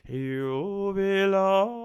You belong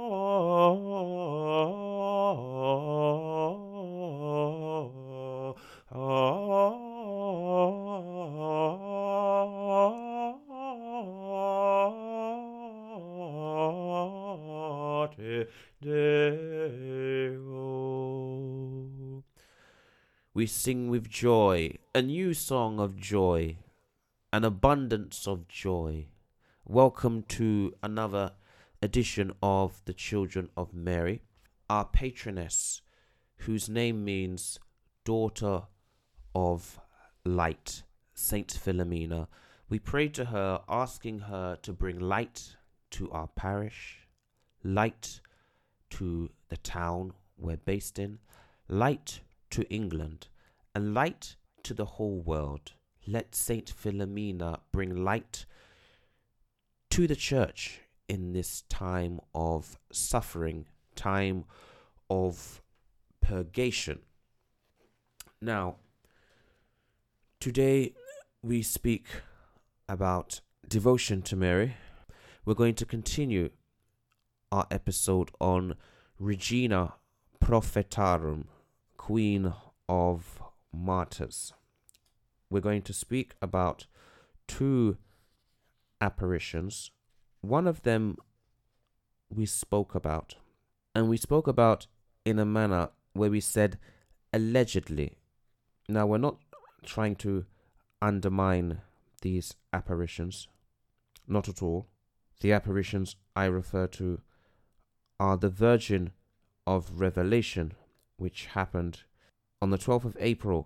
Deo. We sing with joy, a new song of joy, an abundance of joy. Welcome to another edition of the Children of Mary, our patroness, whose name means daughter of light, Saint Philomena. We pray to her, asking her to bring light to our parish, light to the town we're based in, light to England, and light to the whole world. Let Saint Philomena bring light to the church in this time of suffering, time of purgation. Now, today we speak about devotion to Mary. We're going to continue our episode on Regina Prophetarum, Queen of Martyrs. We're going to speak about two apparitions. One of them we spoke about, and we spoke about in a manner where we said allegedly. Now, we're not trying to undermine these apparitions, not at all. The apparitions I refer to are the Virgin of Revelation, which happened on the 12th of April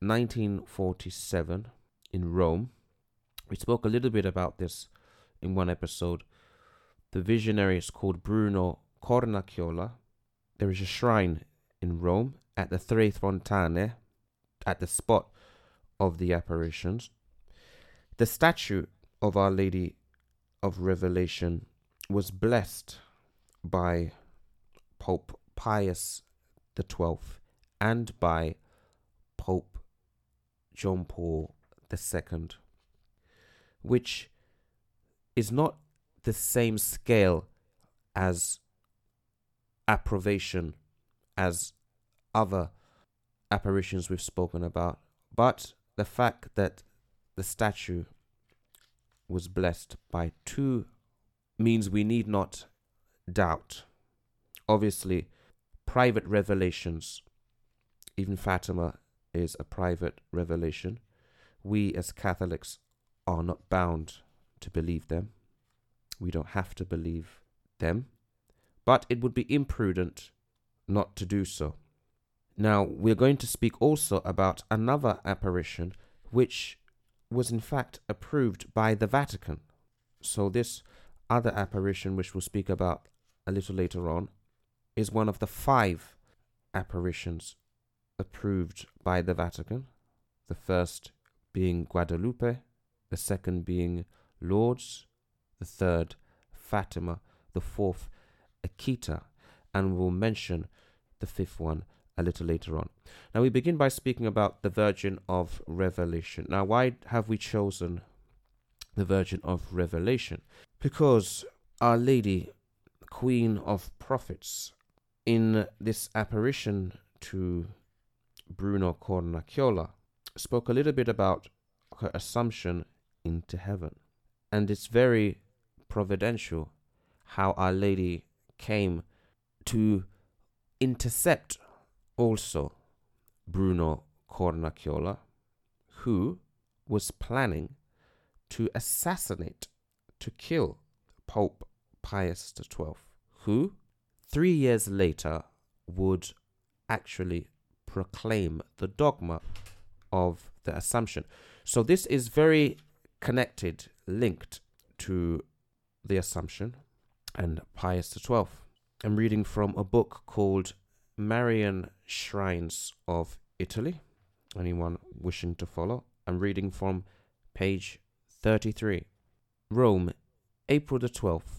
1947 in Rome. We spoke a little bit about this in one episode. The visionary is called Bruno Cornacchiola. There is a shrine in Rome at the Tre Fontane, at the spot of the apparitions. The statue of Our Lady of Revelation was blessed by Pope Pius XII and by Pope John Paul II, which is not the same scale as approbation as other apparitions we've spoken about, but the fact that the statue was blessed by two means we need not doubt. Obviously, private revelations, even Fatima is a private revelation. We as Catholics are not bound to believe them. We don't have to believe them, but it would be imprudent not to do so. Now, we're going to speak also about another apparition which was in fact approved by the Vatican. So this other apparition, which we'll speak about a little later on, is one of the 5 apparitions approved by the Vatican. The first being Guadalupe, the second being Lourdes, the third Fatima, the fourth Akita, and we'll mention the 5th one a little later on. Now we begin by speaking about the Virgin of Revelation. Now, why have we chosen the Virgin of Revelation? Because Our Lady, Queen of Prophets, in this apparition to Bruno Cornacchiola, spoke a little bit about her assumption into heaven. And it's very providential how Our Lady came to intercept also Bruno Cornacchiola, who was planning to assassinate, to kill Pope Pius XII, who 3 years later would actually proclaim the dogma of the Assumption. So this is very connected, linked to the Assumption and Pius XII. I'm reading from a book called Marian Shrines of Italy. Anyone wishing to follow? I'm reading from page 33. Rome, April the 12th,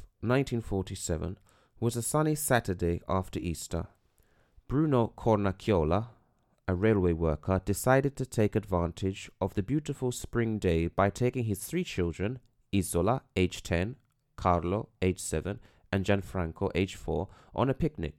1947, was a sunny Saturday after Easter. Bruno Cornacchiola, a railway worker, decided to take advantage of the beautiful spring day by taking his 3 children, Isola, aged 10, Carlo, age 7, and Gianfranco, age 4, on a picnic.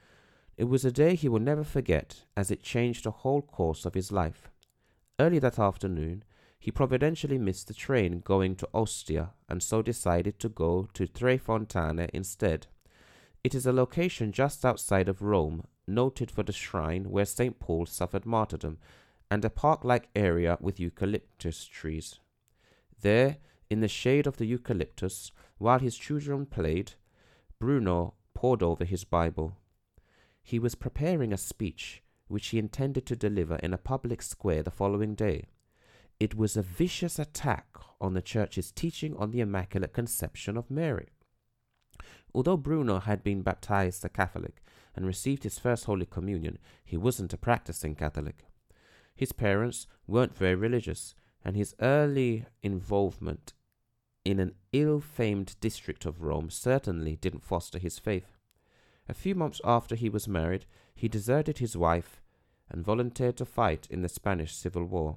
It was a day he will never forget, as it changed the whole course of his life. Early that afternoon, he providentially missed the train going to Ostia, and so decided to go to Tre Fontane instead. It is a location just outside of Rome, noted for the shrine where St. Paul suffered martyrdom, and a park-like area with eucalyptus trees. There, in the shade of the eucalyptus, while his children played, Bruno pored over his Bible. He was preparing a speech which he intended to deliver in a public square the following day. It was a vicious attack on the Church's teaching on the Immaculate Conception of Mary. Although Bruno had been baptized a Catholic and received his first Holy Communion, he wasn't a practicing Catholic. His parents weren't very religious, and his early involvement in an ill-famed district of Rome certainly didn't foster his faith. A few months after he was married, he deserted his wife and volunteered to fight in the Spanish Civil War.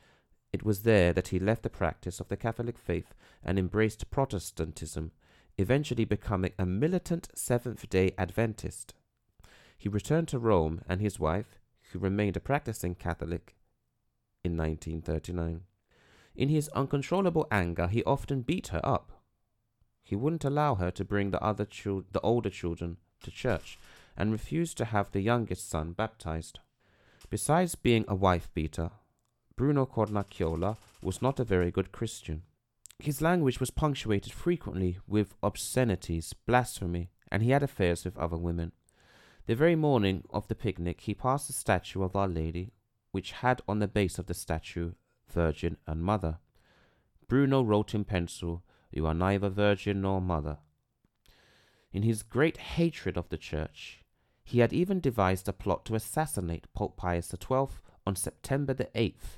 It was there that he left the practice of the Catholic faith and embraced Protestantism, eventually becoming a militant Seventh-day Adventist. He returned to Rome and his wife, who remained a practicing Catholic, in 1939. In his uncontrollable anger, he often beat her up. He wouldn't allow her to bring the older children to church, and refused to have the youngest son baptized. Besides being a wife-beater, Bruno Cornacchiola was not a very good Christian. His language was punctuated frequently with obscenities, blasphemy, and he had affairs with other women. The very morning of the picnic, he passed the statue of Our Lady, which had on the base of the statue Virgin and Mother. Bruno wrote in pencil, "You are neither Virgin nor Mother." In his great hatred of the Church, he had even devised a plot to assassinate Pope Pius XII on September the 8th,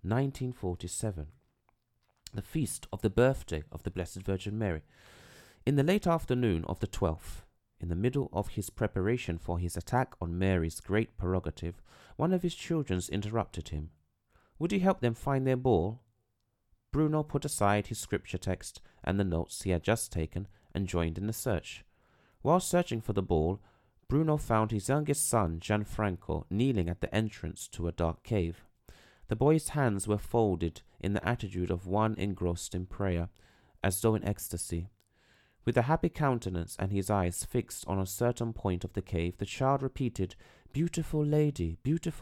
1947, the feast of the birthday of the Blessed Virgin Mary. In the late afternoon of the 12th, in the middle of his preparation for his attack on Mary's great prerogative, one of his children interrupted him. Would he help them find their ball? Bruno put aside his scripture text and the notes he had just taken and joined in the search. While searching for the ball, Bruno found his youngest son, Gianfranco, kneeling at the entrance to a dark cave. The boy's hands were folded in the attitude of one engrossed in prayer, as though in ecstasy. With a happy countenance and his eyes fixed on a certain point of the cave, the child repeated, beautiful lady,"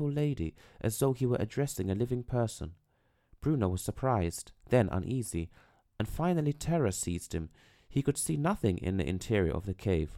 as though he were addressing a living person. Bruno was surprised, then uneasy, and finally terror seized him. He could see nothing in the interior of the cave.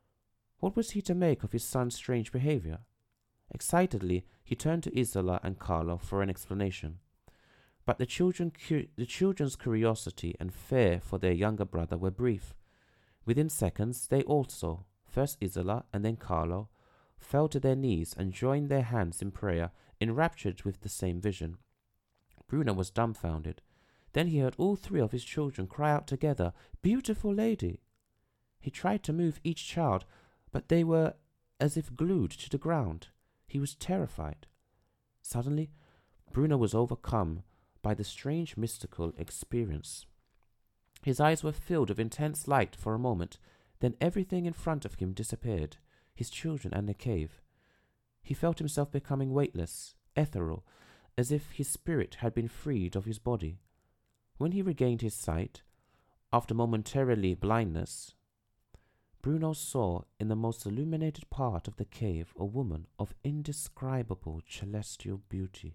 What was he to make of his son's strange behavior? Excitedly, he turned to Isola and Carlo for an explanation. But the children's curiosity and fear for their younger brother were brief. Within seconds, they also, first Isola and then Carlo, fell to their knees and joined their hands in prayer, enraptured with the same vision. Bruno was dumbfounded. Then he heard all three of his children cry out together, "Beautiful lady!" He tried to move each child, but they were as if glued to the ground. He was terrified. Suddenly, Bruno was overcome by the strange mystical experience. His eyes were filled with intense light for a moment, then everything in front of him disappeared, his children and the cave. He felt himself becoming weightless, ethereal, as if his spirit had been freed of his body. When he regained his sight, after momentarily blindness, Bruno saw in the most illuminated part of the cave a woman of indescribable celestial beauty.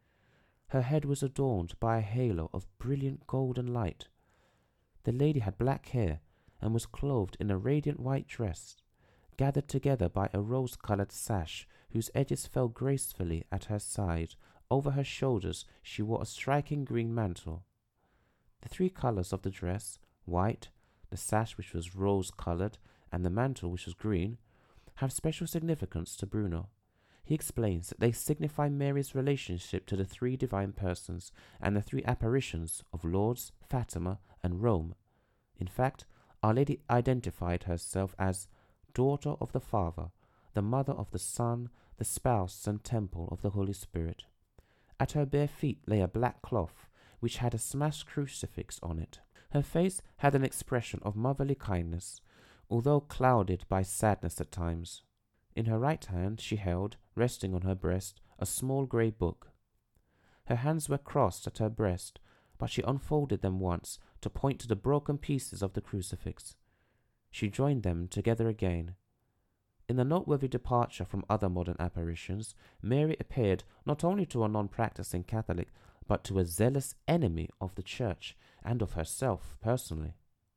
Her head was adorned by a halo of brilliant golden light. The lady had black hair and was clothed in a radiant white dress, gathered together by a rose-colored sash whose edges fell gracefully at her side. Over her shoulders she wore a striking green mantle. The three colors of the dress, white, the sash which was rose-colored, and the mantle which was green, have special significance to Bruno. He explains that they signify Mary's relationship to the three divine persons and the three apparitions of Lourdes, Fatima, and Rome. In fact, Our Lady identified herself as daughter of the Father, the mother of the Son, the spouse and temple of the Holy Spirit. At her bare feet lay a black cloth, which had a smashed crucifix on it. Her face had an expression of motherly kindness, although clouded by sadness at times. In her right hand she held, resting on her breast, a small grey book. Her hands were crossed at her breast, but she unfolded them once to point to the broken pieces of the crucifix. She joined them together again. In a noteworthy departure from other modern apparitions, Mary appeared not only to a non-practicing Catholic, but to a zealous enemy of the Church and of herself personally.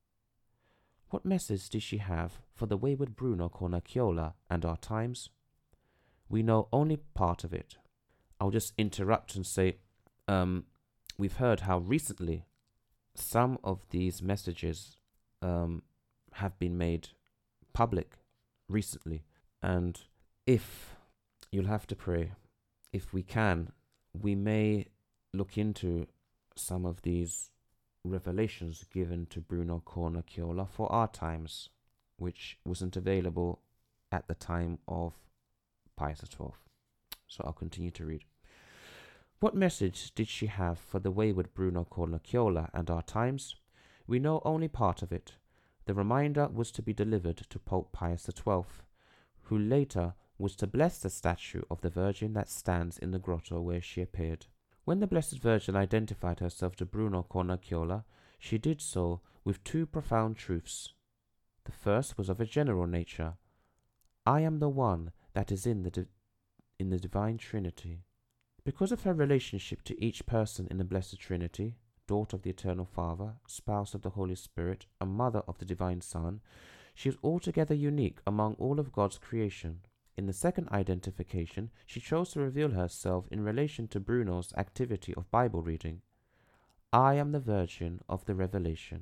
What message did she have for the wayward Bruno Cornacchiola and our times? We know only part of it. I'll just interrupt and say, we've heard how recently some of these messages have been made public recently. And if you'll have to pray, if we can, we may look into some of these revelations given to Bruno Cornacchiola for our times, which wasn't available at the time of Pius XII. So I'll continue to read. What message did she have for the wayward Bruno Cornacchiola and our times? We know only part of it. The reminder was to be delivered to Pope Pius XII, who later was to bless the statue of the Virgin that stands in the grotto where she appeared. When the Blessed Virgin identified herself to Bruno Cornacchiola, she did so with two profound truths. The first was of a general nature. I am the one that is in the Divine Trinity. Because of her relationship to each person in the Blessed Trinity, daughter of the Eternal Father, spouse of the Holy Spirit, and mother of the Divine Son, she is altogether unique among all of God's creation. In the second identification, she chose to reveal herself in relation to Bruno's activity of Bible reading. I am the Virgin of the Revelation.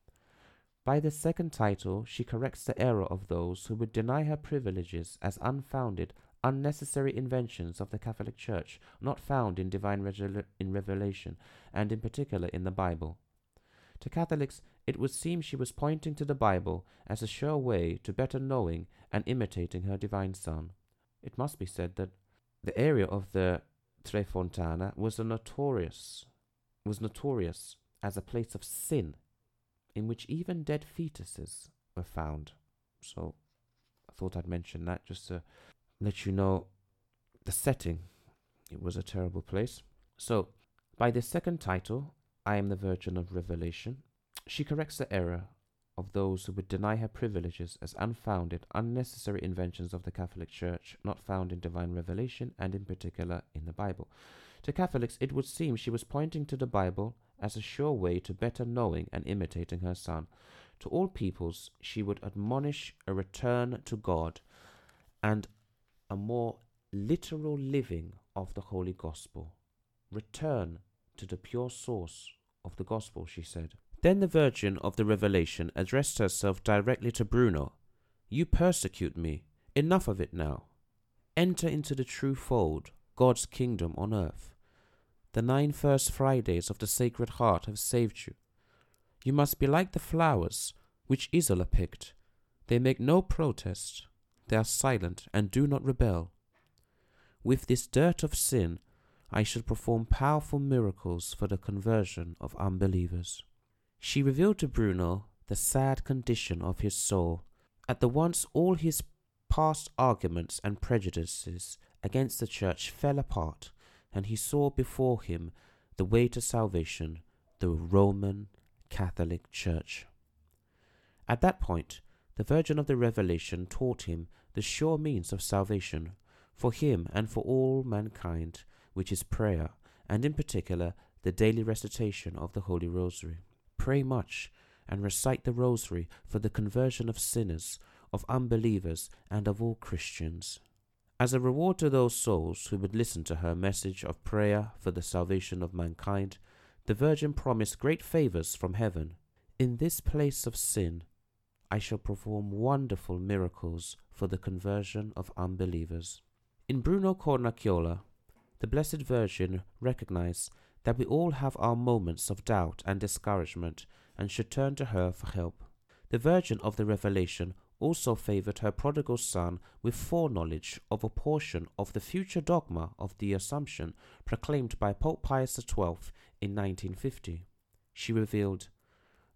By the second title, she corrects the error of those who would deny her privileges as unfounded, unnecessary inventions of the Catholic Church, not found in divine revelation, and in particular in the Bible. To Catholics, it would seem she was pointing to the Bible as a sure way to better knowing and imitating her divine Son. It must be said that the area of the Tre Fontane was notorious as a place of sin, in which even dead fetuses were found. So I thought I'd mention that just to let you know the setting. It was a terrible place. So, by the second title, I am the Virgin of Revelation, she corrects the error of those who would deny her privileges as unfounded, unnecessary inventions of the Catholic Church, not found in divine revelation, and in particular in the Bible. To Catholics, it would seem she was pointing to the Bible as a sure way to better knowing and imitating her Son. To all peoples, she would admonish a return to God and a more literal living of the Holy Gospel. Return to the pure source of the Gospel, she said. Then the Virgin of the Revelation addressed herself directly to Bruno. You persecute me. Enough of it now. Enter into the true fold, God's kingdom on earth. The 9 first Fridays of the Sacred Heart have saved you. You must be like the flowers which Isola picked. They make no protest. They are silent and do not rebel. With this dirt of sin, I shall perform powerful miracles for the conversion of unbelievers. She revealed to Bruno the sad condition of his soul. At the once all his past arguments and prejudices against the Church fell apart, and he saw before him the way to salvation, the Roman Catholic Church. At that point, the Virgin of the Revelation taught him the sure means of salvation, for him and for all mankind, which is prayer, and in particular the daily recitation of the Holy Rosary. Pray much, and recite the Rosary for the conversion of sinners, of unbelievers, and of all Christians. As a reward to those souls who would listen to her message of prayer for the salvation of mankind, the Virgin promised great favors from heaven. In this place of sin, I shall perform wonderful miracles for the conversion of unbelievers. In Bruno Cornacchiola, the Blessed Virgin recognized that we all have our moments of doubt and discouragement and should turn to her for help. The Virgin of the Revelation also favored her prodigal son with foreknowledge of a portion of the future dogma of the Assumption proclaimed by Pope Pius XII in 1950. She revealed,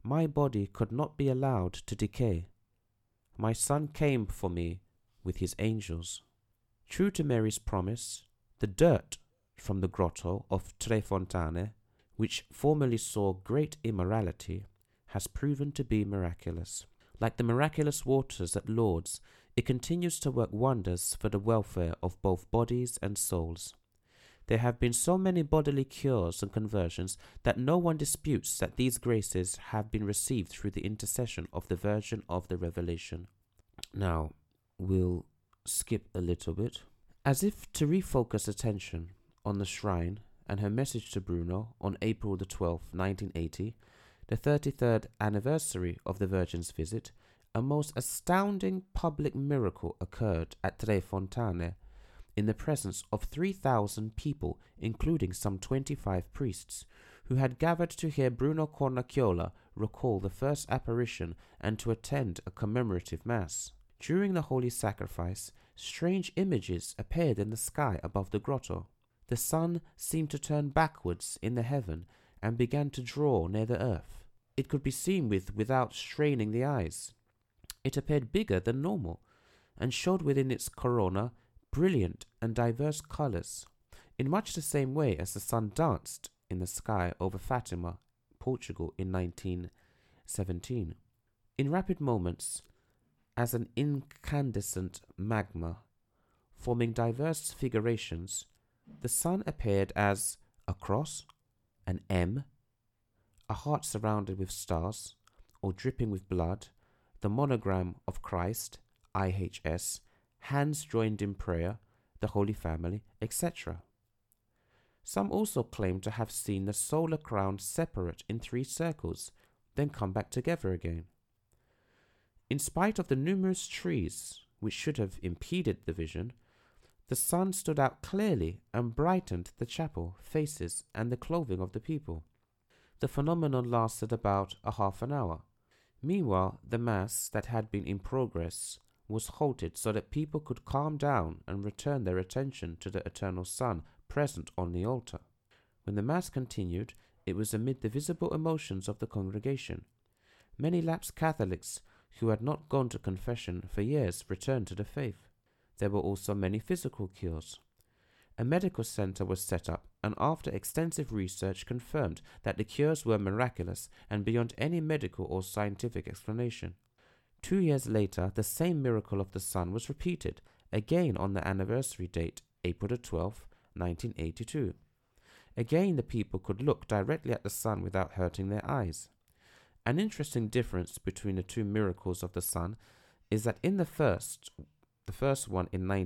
my body could not be allowed to decay. My son came for me with his angels. True to Mary's promise, the dirt from the grotto of Tre Fontane, which formerly saw great immorality, has proven to be miraculous. Like the miraculous waters at Lourdes, it continues to work wonders for the welfare of both bodies and souls. There have been so many bodily cures and conversions that no one disputes that these graces have been received through the intercession of the Virgin of the Revelation. Now, we'll skip a little bit. As if to refocus attention on the shrine and her message to Bruno on April the 12th, 1980, the 33rd anniversary of the Virgin's visit, a most astounding public miracle occurred at Tre Fontane in the presence of 3,000 people, including some 25 priests, who had gathered to hear Bruno Cornacchiola recall the first apparition and to attend a commemorative mass. During the holy sacrifice, strange images appeared in the sky above the grotto. The sun seemed to turn backwards in the heaven and began to draw near the earth. It could be seen without straining the eyes. It appeared bigger than normal and showed within its corona brilliant and diverse colors, in much the same way as the sun danced in the sky over Fatima, Portugal in 1917. In rapid moments, as an incandescent magma, forming diverse figurations, the sun appeared as a cross, an M, a heart surrounded with stars, or dripping with blood, the monogram of Christ, IHS, hands joined in prayer, the Holy Family, etc. Some also claim to have seen the solar crown separate in 3 circles, then come back together again. In spite of the numerous trees which should have impeded the vision, the sun stood out clearly and brightened the chapel, faces, and the clothing of the people. The phenomenon lasted about a half an hour. Meanwhile, the Mass that had been in progress was halted so that people could calm down and return their attention to the eternal Sun present on the altar. When the Mass continued, it was amid the visible emotions of the congregation. Many lapsed Catholics who had not gone to confession for years returned to the faith. There were also many physical cures. A medical center was set up, and after extensive research confirmed that the cures were miraculous and beyond any medical or scientific explanation. 2 years later, the same miracle of the sun was repeated, again on the anniversary date, April the 12th, 1982. Again, the people could look directly at the sun without hurting their eyes. An interesting difference between the 2 miracles of the sun is that in the first one in